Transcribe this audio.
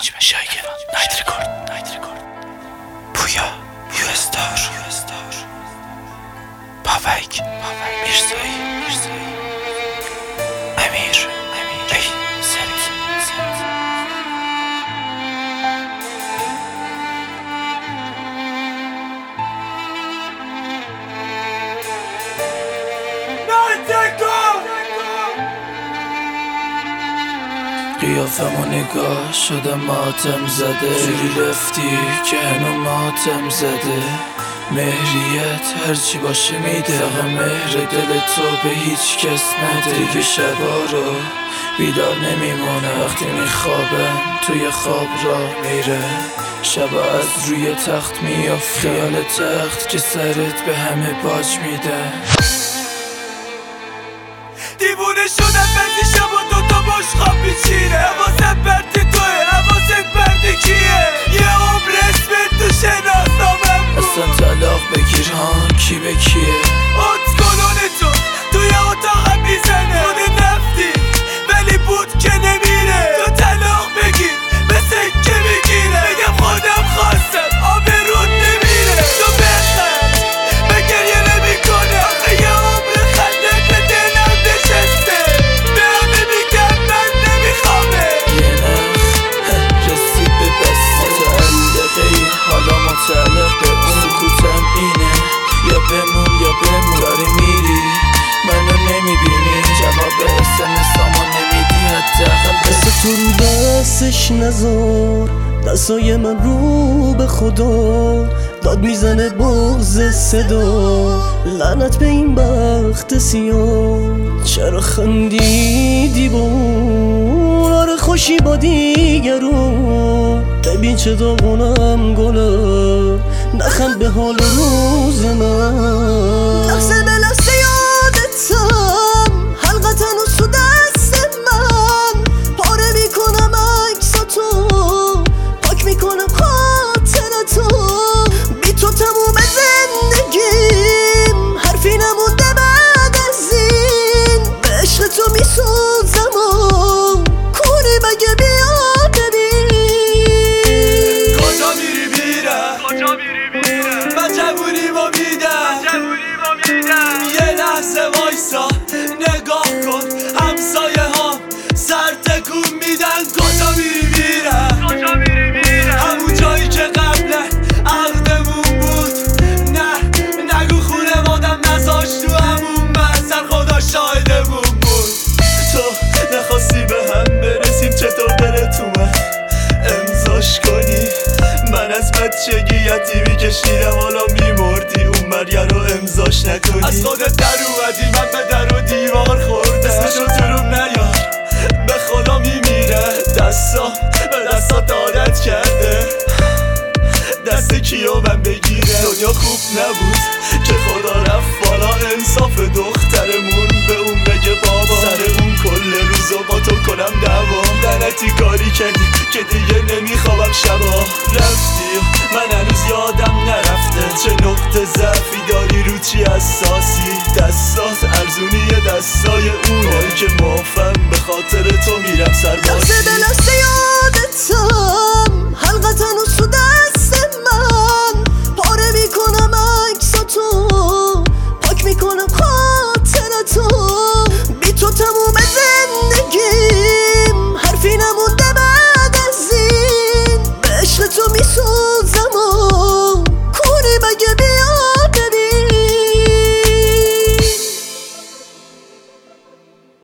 شایگه نایت ریکورد پویا یوستار پاوک میرزایی امیر ای سنت قیافمو نگاه شده ماتم زده جوری رفتی که هنو ماتم زده مهریت هرچی باشه میده فقط مهر دل تو به هیچ کس نده دیگه شبا رو بیدار نمیمونه وقتی میخوابم توی خواب راه میره شبا از روی تخت میافت خیال تخت که سرت به همه باج میده دیوونه شدم بندی شبا دوتا باش خواب میچینه حواست بردی توه حواست بردی کیه یه عمر اسمت تو شناسنامم بود اصلا طلاق بگیر ها کی به کیه اتکلون تو توی اتاقم میزنه خود نفتی ولی بود که نمیره تو طلاق بگیر به سکه میگیره بگم خودم خواستم آبرود نمیره تو بخند به گریه نمیکنه آخه یه عمر خنده به دلم نشسته به همه میگم من نمیخوامه یه نخ رسید به بسته متعلقه ای حالا متعلق به اون سکوتم اینه یا بمون داری میری منو نمیبینی جواب اسمسامو نمیدی حداقل دست تو رو دستش نذار دستای من رو به خدا داد میزنه بغض صدا لعنت به این بخت سیاه چرا خندیدی با اون آره خوشی با دیگرون ببین چه داغونم گلم نخند به حال روز من لحظه به لحظه یادتم حلقت هنوز تو دست من پاره میکنم عکساتو پاک میکنم خاطرتو بی تو تموم زندگیم حرفی نمونده بعد از این به عشق تو میسوزم و کنی مگه بیا ببین کجا میری بیرم من جوونیمو میدم یه لحظه وایسا نگاه کن همسایه ها سر تکون میدن کجا میری بیرم همون جایی که قبله عقدمون بود نه نگو خونه مادم نذاش تو همون منظر خدا شاهدمون بود تو نخواستی به هم برسیم چطور دلت اومد امضاش کنی من از بچگی یتیمی کشیدم حالا میمردی اون مرگه رو امضاش نکنی از خودت در اومدی من به در و دیوار خوردم اسمشو تو روم نیار به خدا میمیره دستا به دستات عادت کرده دست کیو من بگیره دنیا خوب نبود که خدا رفت بالا انصاف دخترمون به اون بگه بابا سر اون کل روزو با تو کنم دعوا لعنتی کاری کردی که دیگه نمیخوابم شبا رفتی من هنوز یادم نرفته چه نقطه ضعفی داری رو چی اساسی دستات ارزونی دستای اونه که مافم به خاطر تو میرم سربازی